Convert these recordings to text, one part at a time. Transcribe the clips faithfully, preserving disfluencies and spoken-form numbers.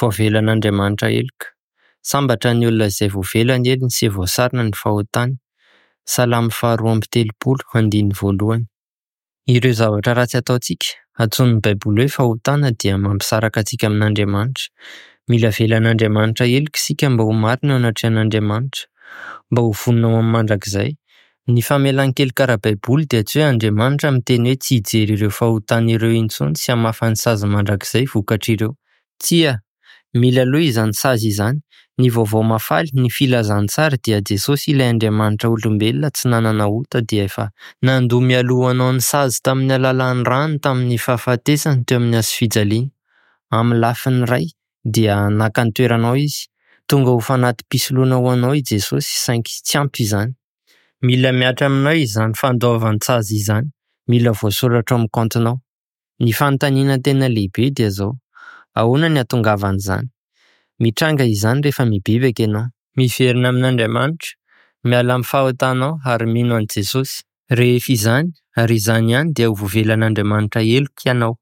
Voavelan'Andriamanitra heloka. Sambatra ny olona izay voavelany elony sy voasarona ny fahotany. Salamy faharoa amby telopolo andiny voalohany. Ireo zavatra ratsy ataontsika, antsoin'ny Baiboly hoe fahotana dia mampisaraka antsika amin'Andriamanitra. Mila velan'Andriamanitra heloka isika mba ho marina ao anatrehan'Andriamanitra, mba ho vonona ao amin'ny mandrakizay. Ny famelan-kely karaha Baiboly dia tsy hoe Andriamanitra miteny hoe tsy hijery ireo fahotana ireo intsony sy hamafa ny sazy mandrakizay vokatr'ireo. Tsia, mila aloha izany sazy izany. Ny vaovao mafaly, ny filazantsara dia Jesosy ilay Andriamanitra olombelona tsy nanana ota dia efa nandoha mialohanao ny sazy tamin'ny alalan'ny rano tamin'ny fahafatesany teo amin'ny hazofijaliana. Amin'ny lafiny iray dia naka ny toeranao izy, tonga ho fanatim-pisoloana ho anao i Jesosy saingy tsy ampy izany. Mila miatra aminao izany fandoavan-tsazy izany, mila voasoratra amin'ny kaontinao. Ny fanontaniana tena lehibe dia zao: ahoana ny hatongavan'izany? Mitranga izany rehefa mibebaka ianao, miverina amin'Andriamanitra, miala amin'ny fahotanao ary mino an' Jesosy. Rehefa izany ary izany ihany dia ho voavelan'Andriamanitra heloka ianao.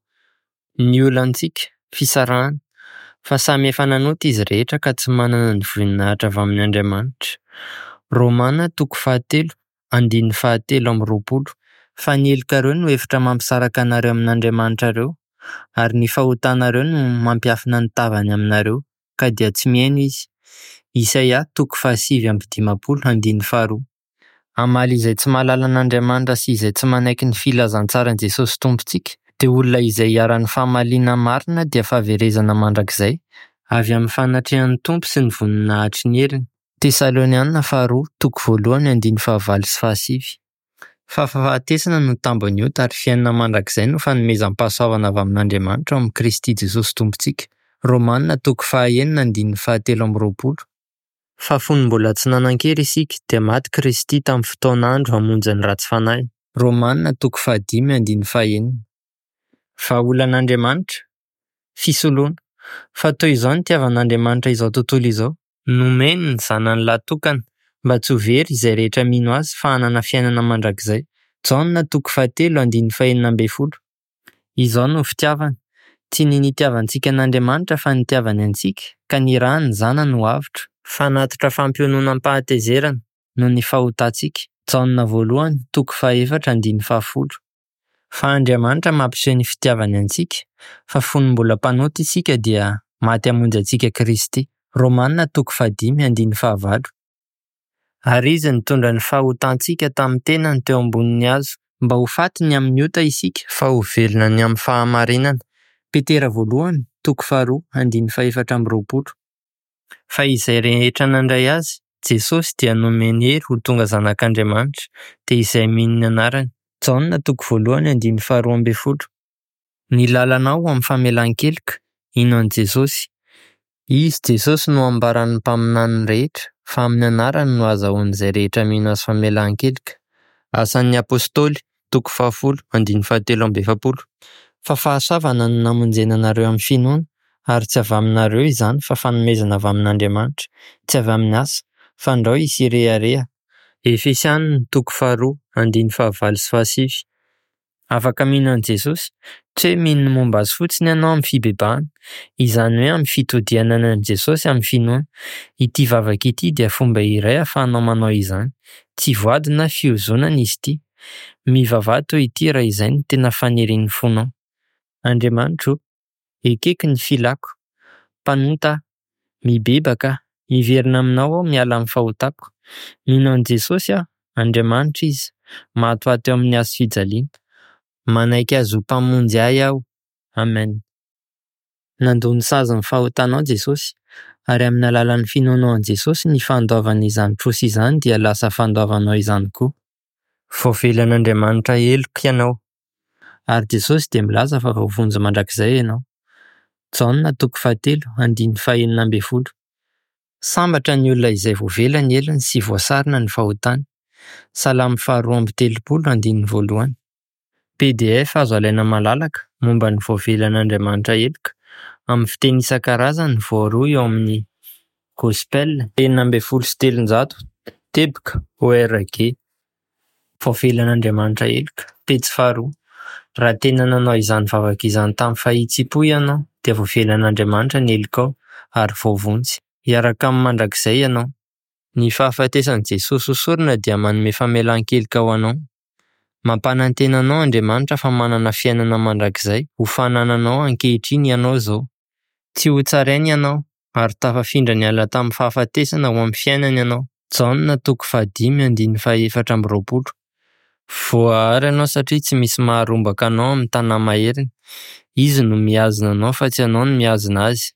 Ny olantsika, fisarahana, fa samy efa nanota izy rehetra ka tsy manana ny voninahitra avy amin'ny Andriamanitra. Romana toko fahatelo, andiny fahatelo amby roapolo. Fa ny heloka no hevitra mampisaraka anareo amin'Andriamanitra reo, ary ny fahotanareo no mampiafina ny tavany aminareo, ka dia tsy mihaino izy. Isaia toko fahasivy amby dimapolo andiny faharoa. Amaly izay tsy mahalala an'Andriamanitra sy izay tsy manaiky ny filazantsara an'i Jesosy Tompontsika, dia olona izay hiara-ny fahamaliana marina dia fahaverezana mandrakizay, avy amin'ny fanatrehan'ny Tompo sy ny voninahitry ny heriny. Tesalonianina faharoa toko voalohany andiny fahavalo sy fahasivy. Fa fahafatesana no tambony ota ary fiainana mandrakizay no fanomezam-pahasoavana avy amin'Andriamanitra ao amin'ny Kristy Jesosy Tompontsika. Romanina toko fahaenina andiny fahatelo amby roapolo. Fa fony mbola tsy nanan-kery isika dia maty Kristy tamin'ny fotoan'andro hamonjy ny ratsy fanahy. Romanina toko fahadimy andiny fahaenina. Fa olan'Andriamanitra, fisoloana. Fa toy izao ny tiavan'Andriamanitra izao tontolo izao, nomeny ny zanany lahatokana mba tsy ho very izay rehetra mino azy fa hanana fiainana mandrakizay. Jaona toko fahatelo andiny fahaenina amby folo. Izao no fitiavana, tsy ny nitiavantsika an'Andriamanitra fa nitiavany antsika, ka ny raha ny zanany ho avitra, fanatitra fampiononam-pahatezerana no ny fahotantsika. Jaona voalohany toko fahaefatra andiny fahafolo. Fa Andriamanitra mampiseho ny fitiavany antsika, fa fony mbola mpanota isika dia maty hamonjy antsika Kristy. Romanina toko fahadimy andiny fahavalo. Ary izy nitondra ny fahotantsika tamin'ny tenany teo ambonin'ny hazo, mba ho faty ny amin'ny ota isika, fa ho velona ny amin'ny fahamarinana. Petera voalohany toko faharoa andiny fahaefatra amby roapolo. Fa izay rehetra nandray azy, Jesosy dia nomeny hery ho tonga zanak'Andriamanitra, dia izay mino ny anarany. Jaona toko voalohany andiny faharoa amby folo. Ny lalanao amin'ny famelan-keloka, ino an' Jesosy. Izy Jesosy no ambaran'ny mpaminany rehetra, fa amin'ny anarany no azahoan'izay rehetra mino azy famelan-keloka. Asan'ny apôstôly toko fahafolo andiny fahatelo amby efapolo. Fa fahasoavana no namonjena anareo amin'ny finoana, ary tsy avy aminareo izany fa fanomezana avy amin'Andriamanitra, tsy avy amin'ny asa, fa andao isirehareha. Efesianina toko faharoa andiny fahavalo sy fahasivy. Afaka mino an' Jesosy, tsy hoe mino ny momba azy fotsiny ianao amin'ny fibebahana, izany hoe amin'ny fitodianana an'i Jesosy amin'ny finoana. Ity vavaka ity dia fomba iray ahafahanao manao izany, tsy voady na fiozonana izy ity. Mivavaha toy ity raha izay no tena fanirian'ny fonao. Andriamanitra, ekeko ny filako, mpanota, mibebaka, miverina aminao aho miala amin'ny fahotako. Mino an' Jesosy aho, Andriamanitra izy, mahatoato eo amin'ny hazofijaliana. Manaiky azy ho mpamonjy ahy aho. Amen. Nandony sazy ny fahotanao Jesosy, ary amin'ny alalan'ny finoanao an' Jesosy ny fandoavana izany trosy izany dia lasa fandoavanao izany koa. Voavelan'Andriamanitra heloka ianao. Ary Jesosy dia milaza fa voavonjy mandrakizay ianao. Jaona toko fahatelo andiny fahaenina amby folo. Sambatra ny olona izay voavelany elony sy voasarona ny fahotany. Salamy faharoa amby telopolo andiny voalohany. P D F azo alaina malalaka momba ny voavelan'Andriamanitra heloka amin'ny fiteny isan-karazany voaroa eo amin'ny gospel enina amby folo sy telonjato teboka O R G. Voavelan'Andriamanitra heloka, pejy faharoa. Raha tena nanao izany vavaka izany tamin'ny fahitsam-po ianao, dia voavelan'Andriamanitra ny helokao. ary voavontsy. Hiaraka amin'ny mandrakizay ianao. Ny fahafatesan'i Jesosy hosorana dia manome famelan-keloka ho anao. Mampanantena anao Andriamanitra fa manana fiainana mandrakizay ho fanananao ankehitriny ianao izao. Tsy ho tsaraina ianao ary tafafindra niala tamin'ny fahafatesana ho amin'ny fiainana ianao. Jaona toko fahadimy andiny fahaefatra amby roapolo. Voahary ianao satria tsy misy maharombaka anao amin'ny tanahy maheriny. Izy no mihazona anao fa tsy ianao no mihazona azy.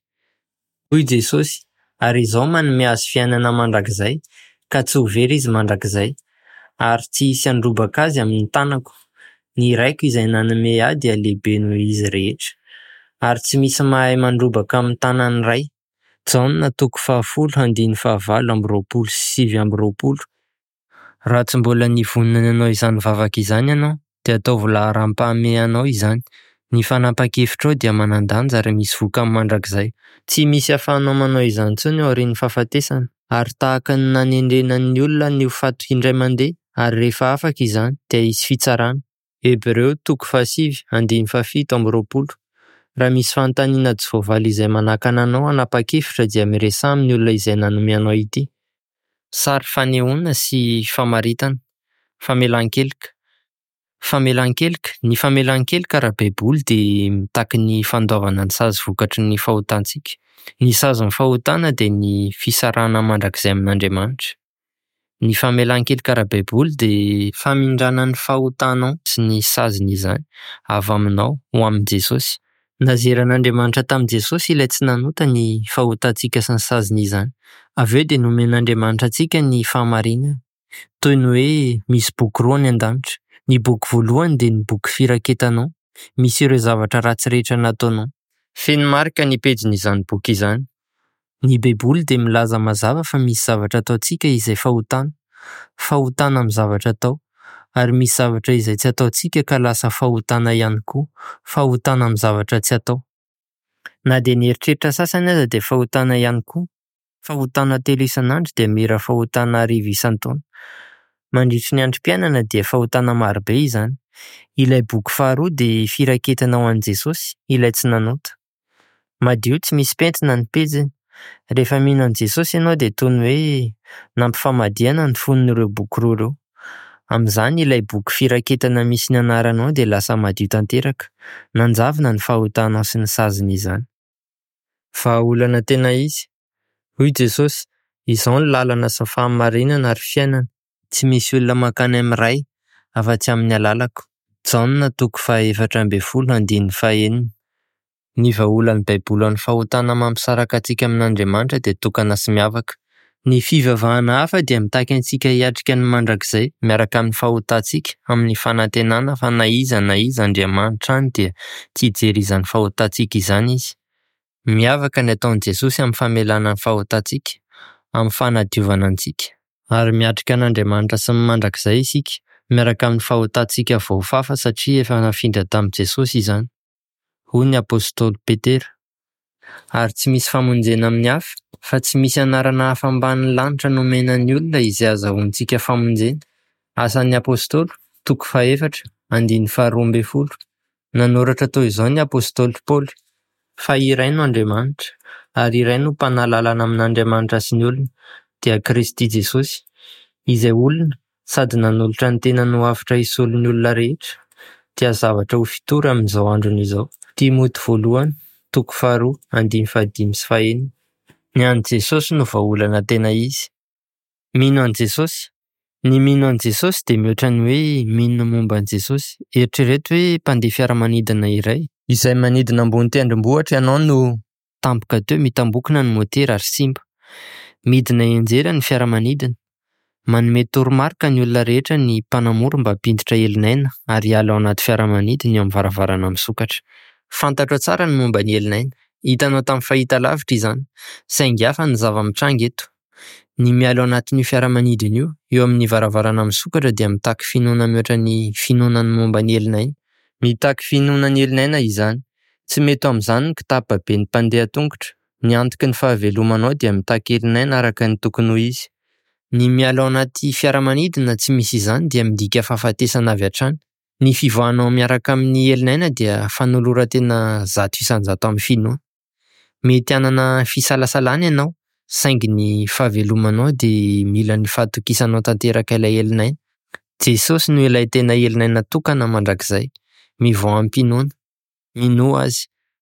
Hoy Jesosy, ary izaho manome azy fiainana mandrakizay, ka tsy ho very izy mandrakizay, ary tsy hisy handrobaka azy amin'ny tanako. Ny iraiko izay nanome ahy dia lehibe noho izy rehetra, ary tsy misy mahay mandrobaka amin'ny tanany iray. Jaona toko fahafolo andiny fahavalo amby roapolo sy sivy amby roapolo. Raha tsy mbola nivonina ianao izany vavaka izany ianao, dia ataovy laharam-pahameha anao izany. Ny fanapa-kevitra ao dia manan-danja ary misy vokany mandrakizay. Tsy misy ahafahanao manao izany intsony ao aorian'ny fahafatesana, ary tahaka ny nanendrenan'ny olona ny ho fato indray mandeha, ary rehefa afaka izany dia hisy fitsarana. Hebreo toko fahasivy andiny fahafito amby roapolo. Raha misy fanontaniana tsy voavaly izay manakana anao hanapa-kevitra dia miresaha amin'ny olona izay nanome anao ity. Sary fanehoana sy famaritana. Famelan-keloka. Famelan-keloka. Ny famelan-keloka raha baiboly dia mitaky ny fandoavana ny sazy vokatry ny fahotantsika. Ny sazon'ny fahotana dia ny fisarahana mandrakizay amin'Andriamanitra. Ny famelan-keloka raha baiboly dia famindrana ny fahotanao sy ny saziny izany avy aminao ho amin'ny Jesosy. Nazeran'Andriamanitra tamin'i Jesosy ilay tsy nanota ny fahotantsika sy ny saziny izany. Avy eo dia nomen'Andriamanitra antsika ny fahamarinana. Toy ny hoe misy boky roa any an-danitra. Ny boky voalohany dia ny boky firaketanao. Misy ireo zavatra ratsy rehetra nataonao. Feno marika ny pejin'izany boky izany. Ny baiboly dia milaza mazava fa misy zavatra ataontsika izay fahotana. Fahotana amin'ny zavatra atao. Ary misy zavatra izay tsy ataontsika ka lasa fahotana ihany koa. Fahotana amin'ny zavatra tsy atao. Na dia ny eritreritra sasany aza dia fahotana ihany koa. Fahotana telo isan'andro dia mira fahotana hariva isan-taona. Mandritry ny androm-piainana dia fahotana marobe izany. Ilay boky faharoa dia firaketana ho an'i Jesosy, ilay tsy nanota. Madio tsy misy pentina ny pejiny. Rehefa mino an'i Jesosy ianao dia toy ny hoe nampifamadihana ny fonon'ireo boky roa ireo. Amin'izany ilay boky firaketana misy ny anaranao dia lasa madio tanteraka. Nanjavona ny fahotanao sy ny saziny izany. Vahaolana tena izy. Hoy Jesosy, izao ny lalana sy fahamarinana ary fiainana. Tsy misy olona mankany amin'ny ray afa-tsy amin'ny alalako. Jaona toko fahaefatra ambin'ny folo andiny fahaenina. Ny vahaolan'ny baiboly amin'ny fahotana mampisaraka antsika amin'Andriamanitra dia tokana sy miavaka. Ny fivavahana hafa dia mitaky antsika hiatrika ny mandrakizay miaraka amin'ny fahotantsika amin'ny fanantenana fa na iza na iza Andriamanitra any dia tsy hijery izany fahotantsika izany izy. Miavaka ny ataon'i Jesosy amin'ny famelana ny fahotantsika, amin'ny fanadiovana antsika. Ary miatrika an'Andriamanitra sy ny mandrakizay isika miaraka amin'ny fahotantsika voafafa satria efa nafindra tamin'i Jesosy izany. Hoy ny apôstôly Petera. Ary tsy misy famonjena amin'ny hafa, fa tsy misy anarana hafa ambanin'ny lanitra nomenan'ny olona izay azahoantsika famonjena. Asan'ny apôstôly, toko fahaefatra, andiny faharoa ambin'ny folo. Nanoratra toy izao ny apôstôly Paoly. Fa iray no Andriamanitra, ary iray no mpanalalana amin'Andriamanitra sy ny olona, dia Kristy Jesosy, izay olona sady nanolotra ny tena nohafitra hisolo ny olona rehetra, dia zavatra ho fitory amin'izao andron'izao. Timoty voalohany, toko faharoa, andiny fahadimy sy fahaenina. Ny an'i Jesosy no vahaolana tena izy. Mino an'i Jesosy. Ny mino an'i Jesosy dia mihoatra ny hoe mino momba an'i Jesosy. Eritrereto hoe mpandeha fiaramanidina iray izay manidina ambony tendrombohitra ianao no tampoka teo mitambokina ny motera ary simba. Midina hianjera ny fiaramanidina. Manome toromarika ny olona rehetra ny mpanamory mba hampinditra helinaina ary hiala ao anaty fiaramanidina eo amin'ny varavarana misokatra. Fantatro tsara ny momba ny helinaina. Hitanao tamin'ny fahitalavitra izany. Saingy hafa ny zava-mitranga eto. Ny miala ao anatin'io fiaramanidina io, eo amin'ny varavarana misokatra dia mitaky finoana mihoatra ny finoana ny momba ny helinaina. Mitaky finoana ny helinaina izany. Tsy mety amin'izany ny kitapo be ny mpandeha tongotra. Ny antoky ny fahavelomanao dia mitaky helinaina araka ny tokony ho izy. Ny miala ao anaty fiaramanidina tsy misy izany dia midika fahafatesana avy hatrany. Ny fivoahanao miaraka amin'ny helinaina dia fanoloran-tena zato isan-jato amin'ny finoana. Mety hanana fisalasalana ianao, saingy ny fahavelomanao dia mila ny fahatokisanao tanteraka ilay elinainy. Jesosy no ilay tena elinainy natokana mandrakizay. Mivao ampinoana, mino azy.